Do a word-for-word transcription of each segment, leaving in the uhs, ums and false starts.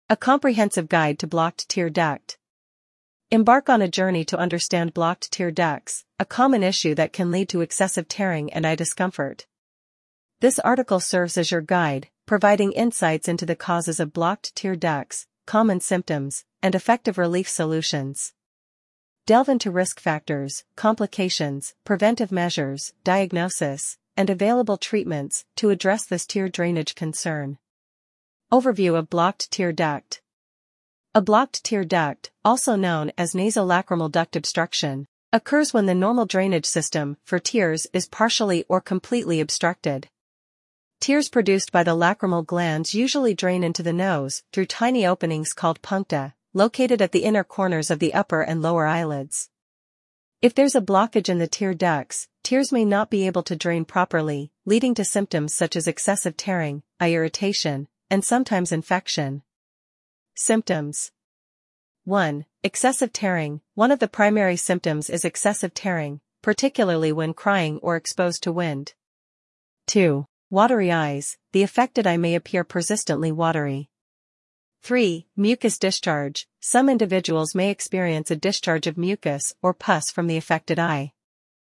A comprehensive guide to blocked tear duct. Embark on a journey to understand blocked tear ducts, a common issue that can lead to excessive tearing and eye discomfort. This article serves as your guide, providing insights into the causes of blocked tear ducts, common symptoms, and effective relief solutions. Delve into risk factors, complications, preventive measures, diagnosis, and available treatments to address this tear drainage concern. Overview of blocked tear duct. A blocked tear duct, also known as nasolacrimal duct obstruction, occurs when the normal drainage system for tears is partially or completely obstructed. Tears produced by the lacrimal glands usually drain into the nose through tiny openings called puncta, located at the inner corners of the upper and lower eyelids. If there's a blockage in the tear ducts, tears may not be able to drain properly, leading to symptoms such as excessive tearing, eye irritation, and sometimes infection. Symptoms. one. Excessive tearing. One of the primary symptoms is excessive tearing, particularly when crying or exposed to wind. two. Watery eyes. The affected eye may appear persistently watery. three. Mucus discharge. Some individuals may experience a discharge of mucus or pus from the affected eye.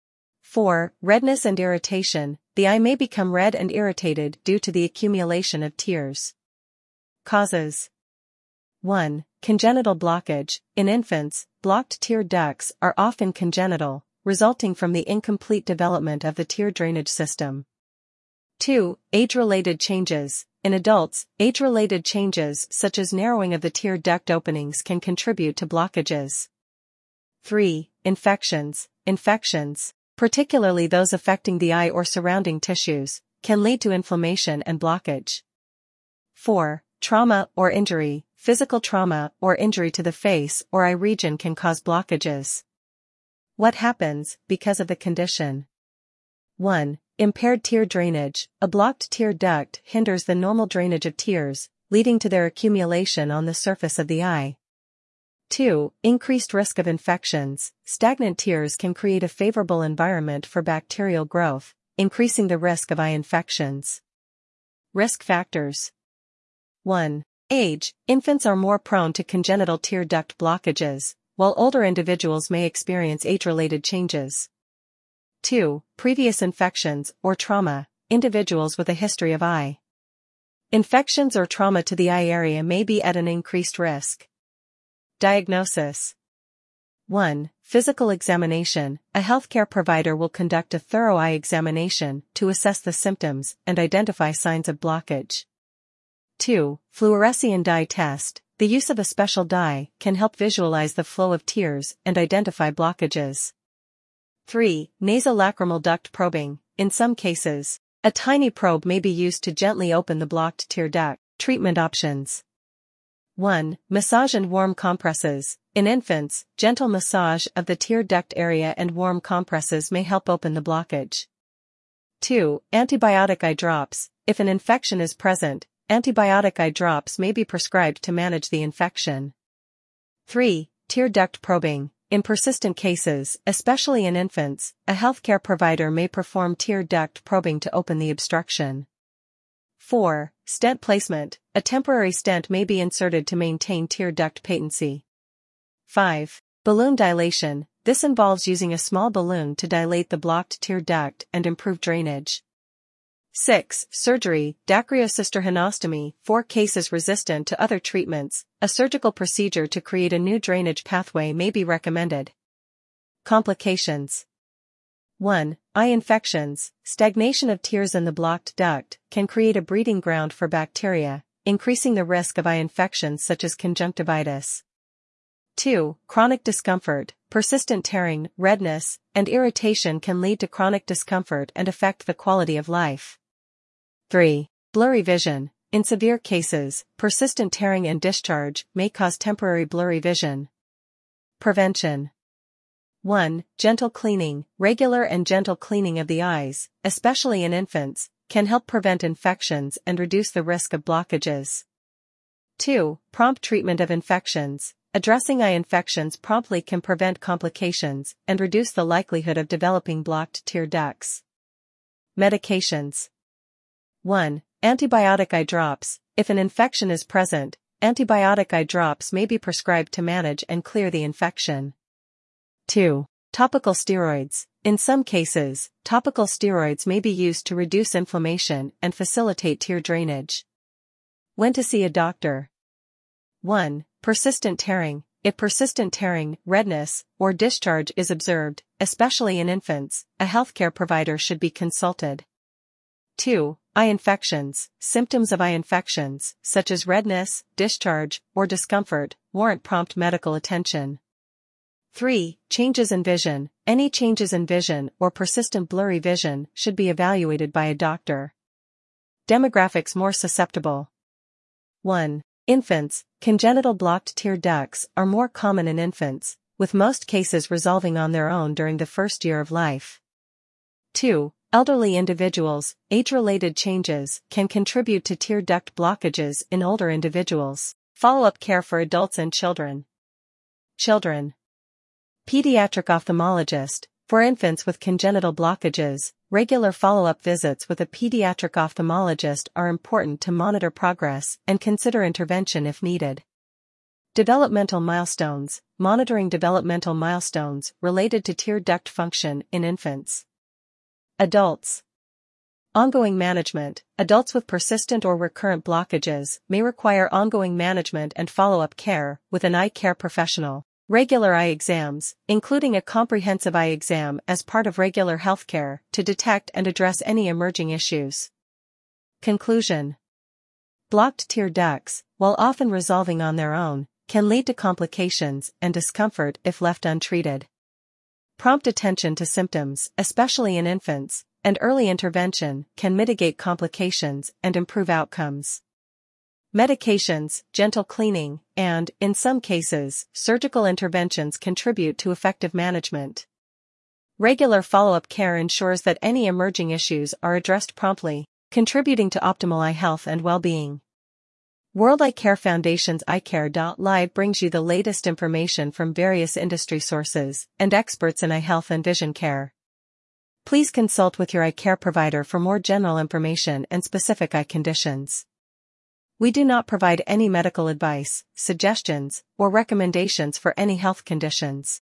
four. Redness and irritation. The eye may become red and irritated due to the accumulation of tears. Causes. one. Congenital blockage. In infants, blocked tear ducts are often congenital, resulting from the incomplete development of the tear drainage system. two. Age-related changes. In adults, age-related changes such as narrowing of the tear duct openings can contribute to blockages. three. Infections. Infections, particularly those affecting the eye or surrounding tissues, can lead to inflammation and blockage. four. Trauma or injury. Physical trauma or injury to the face or eye region can cause blockages. What happens because of the condition? one. Impaired tear drainage. A blocked tear duct hinders the normal drainage of tears, leading to their accumulation on the surface of the eye. two. Increased risk of infections. Stagnant tears can create a favorable environment for bacterial growth, increasing the risk of eye infections. Risk factors. one. Age. Infants are more prone to congenital tear duct blockages, while older individuals may experience age-related changes. two. Previous infections or trauma. Individuals with a history of eye infections or trauma to the eye area may be at an increased risk. Diagnosis. one. Physical examination. A healthcare provider will conduct a thorough eye examination to assess the symptoms and identify signs of blockage. two. Fluorescein dye test. The use of a special dye can help visualize the flow of tears and identify blockages. three. Nasolacrimal duct probing. In some cases, a tiny probe may be used to gently open the blocked tear duct. Treatment options. one. Massage and warm compresses. In infants, gentle massage of the tear duct area and warm compresses may help open the blockage. two. Antibiotic eye drops. If an infection is present, antibiotic eye drops may be prescribed to manage the infection. three. Tear duct probing. In persistent cases, especially in infants, a healthcare provider may perform tear duct probing to open the obstruction. four. Stent placement. A temporary stent may be inserted to maintain tear duct patency. five. Balloon dilation. This involves using a small balloon to dilate the blocked tear duct and improve drainage. six. Surgery. Dacryocystohenostomy. For cases resistant to other treatments, a surgical procedure to create a new drainage pathway may be recommended. Complications. one. Eye infections. Stagnation of tears in the blocked duct can create a breeding ground for bacteria, increasing the risk of eye infections such as conjunctivitis. two. Chronic discomfort. Persistent tearing, redness, and irritation can lead to chronic discomfort and affect the quality of life. three. Blurry vision. In severe cases, persistent tearing and discharge may cause temporary blurry vision. Prevention. one. Gentle cleaning. Regular and gentle cleaning of the eyes, especially in infants, can help prevent infections and reduce the risk of blockages. two. Prompt treatment of infections. Addressing eye infections promptly can prevent complications and reduce the likelihood of developing blocked tear ducts. Medications. one. Antibiotic eye drops. If an infection is present, antibiotic eye drops may be prescribed to manage and clear the infection. two. Topical steroids. In some cases, topical steroids may be used to reduce inflammation and facilitate tear drainage. When to see a doctor. one. Persistent tearing. If persistent tearing, redness, or discharge is observed, especially in infants, a healthcare provider should be consulted. two. Eye infections. Symptoms of eye infections, such as redness, discharge, or discomfort, warrant prompt medical attention. three. Changes in vision. Any changes in vision or persistent blurry vision should be evaluated by a doctor. Demographics more susceptible. one. Infants. Congenital blocked tear ducts are more common in infants, with most cases resolving on their own during the first year of life. two. Elderly individuals. Age-related changes can contribute to tear duct blockages in older individuals. Follow-up care for adults and children. Children. Pediatric ophthalmologist. For infants with congenital blockages, regular follow-up visits with a pediatric ophthalmologist are important to monitor progress and consider intervention if needed. Developmental milestones. Monitoring developmental milestones related to tear duct function in infants. Adults. Ongoing management. Adults with persistent or recurrent blockages may require ongoing management and follow-up care with an eye care professional. Regular eye exams, including a comprehensive eye exam as part of regular healthcare to detect and address any emerging issues. Conclusion. Blocked tear ducts, while often resolving on their own, can lead to complications and discomfort if left untreated. Prompt attention to symptoms, especially in infants, and early intervention can mitigate complications and improve outcomes. Medications, gentle cleaning, and, in some cases, surgical interventions contribute to effective management. Regular follow-up care ensures that any emerging issues are addressed promptly, contributing to optimal eye health and well-being. World Eye Care Foundation's eye care dot live brings you the latest information from various industry sources and experts in eye health and vision care. Please consult with your eye care provider for more general information and specific eye conditions. We do not provide any medical advice, suggestions, or recommendations for any health conditions.